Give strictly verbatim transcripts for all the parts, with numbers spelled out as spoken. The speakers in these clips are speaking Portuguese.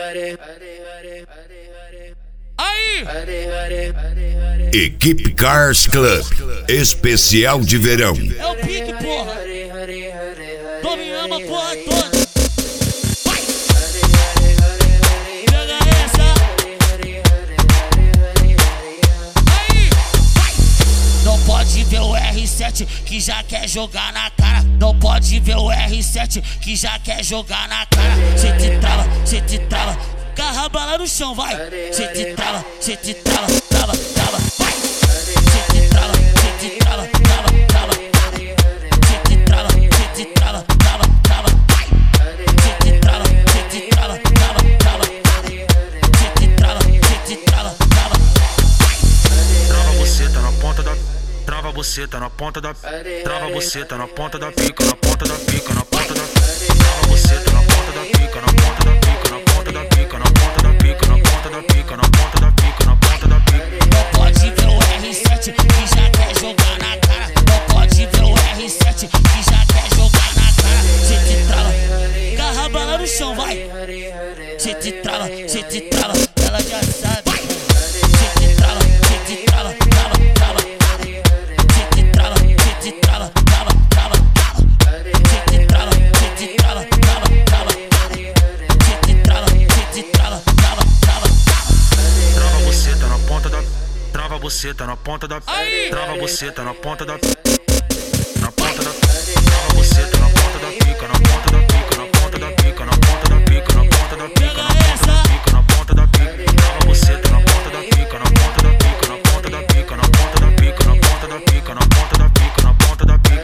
Aí! Equipe Cars Club, especial de verão. É o pique, porra! Dominamos a porra toda! Vai! Pega essa! Aí! Vai! Não pode ver o R sete que já quer jogar na cara. Não pode ver o R sete que já quer jogar na cara. Cê te trava, cê te trava. Garra bala no chão, vai! Cê te trava, cê te trava, trava, trava, vai! Cê te trava, cê te trava, trava, trava. Cê te trava, cê te trava, trava, trava, vai! Cê te trava, cê te trava, trava, trava. Cê te trava, cê te trava, trava, vai! Trava você, tá na ponta da. Trava você, tá na ponta da. Trava você, tá na ponta da pica, na ponta da pica, na ponta da. Trava você, tá na ponta da pica, na ponta da pica, na ponta da pica, na ponta da pica, na ponta da pica, na ponta da pica, na ponta da pica. Não pode ver o R sete que já quer jogar na cara. Não pode ver o R sete que já quer jogar na cara. Cê te trava, garra bala no chão, vai! Cê te trava, cê te trava, ela já sabe. Cê te trava, cê te trava, trava, trava. Cê te trava, cê te trava, trava, trava, trava. Cê te trava, cê te trava, trava, trava. Cê te trava, cê te trava, trava, trava. Trava você, tá na ponta da. Trava você, tá na ponta da. Aí! Trava você, tá na ponta da. Na ponta da. Trava você, tá na ponta da pica, na ponta da pica, na ponta da pica, na ponta da pica, na ponta da pica, na ponta da pica, na ponta da pica. Trava você, tá na ponta da pica, na ponta da pica, na ponta da pica, na ponta da pica, na ponta da pica, na ponta da pica, na ponta da pica.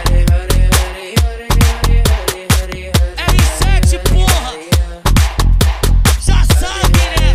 R sete, porra! Já sabe, né?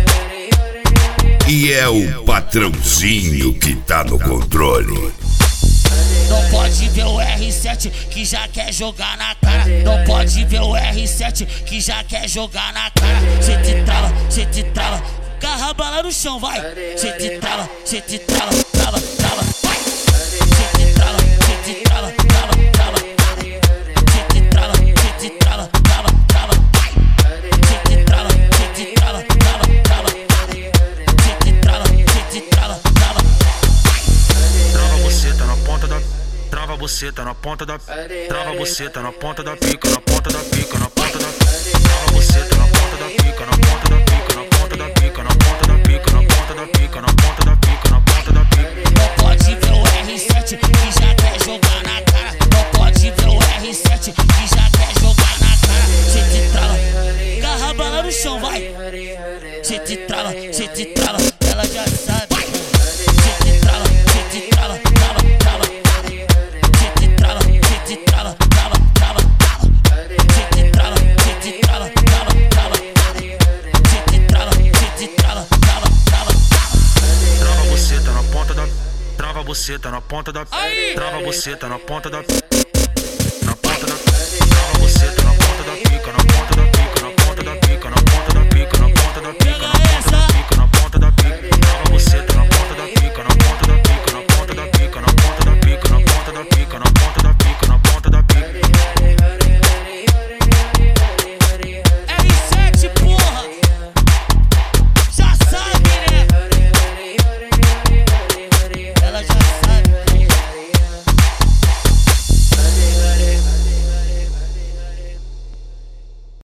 E é o patrãozinho que tá no controle. Não pode ver o R sete que já quer jogar na cara. Não pode ver o R sete que já quer jogar na cara. Cê te trava, cê te trava. Garra bala no chão, vai! Cê te trava, cê te trava, trava, trava, vai! Cê te trava, cê te trava, trava, trava. Cê te trava, cê te trava, trava, trava, vai! Cê te trava, cê te trava, trava, trava. Cê te trava, cê te trava, trava, vai! Trava você, tá na ponta da. Trava você, tá na ponta da. Trava você, tá na ponta da pica, na ponta da pica, na ponta da. Trava você, tá na ponta da pica, na ponta da pica, na ponta da pica, na ponta da pica, na ponta da pica, na ponta da pica, na ponta da pica. Não pode ver o R sete que já quer jogar na cara. Não pode ver o R sete que já quer jogar na cara. Cê te trava, garra bala no chão, vai! Cê te trava, cê te trava, ela já sabe. Cê te trava, cê te trava, trava, trava. Cê te trava, cê te trava, trava, trava, trava. Cê te trava, cê te trava, trava, trava. Cê te trava, cê te trava, trava, trava, trava. Trava você, tá na ponta da. Trava você, tá na ponta da. Aí! Trava você, tá na ponta da.